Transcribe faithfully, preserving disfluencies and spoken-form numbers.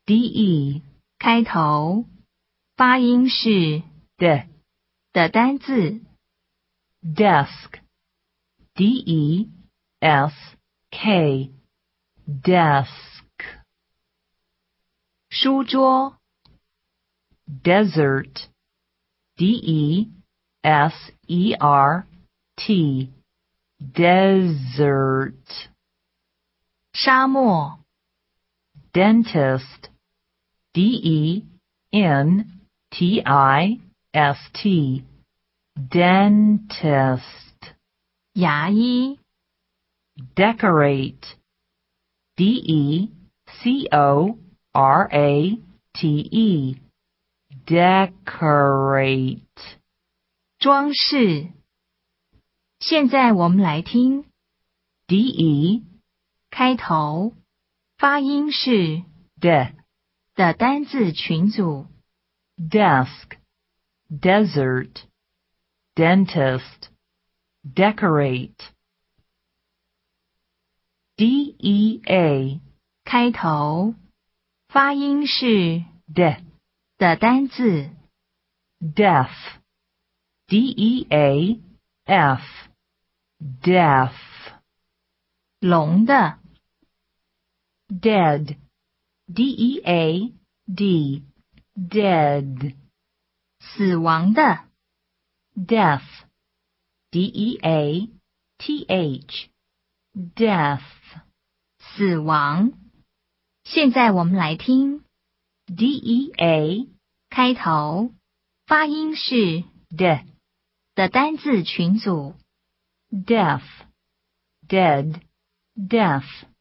de 开头，发音是 de 的单字。 desk D E S K desk 书桌 desert D E S E R T desert 沙漠 dentist D E N T I S T dentist 牙医 decorate D E C O R A T E decorate 装饰。现在我们来听 D E 开头，发音是 de 的单字群组。 desk desert dentist decorate D E A 开头，发音是 de 的单字。 deaf D E A F deaf 聋的 dead D E A D dead 死亡的 death D E A T H death 死亡。现在我们来听 D E A 开头，发音是 de 的单字群组。 deaf dead deaf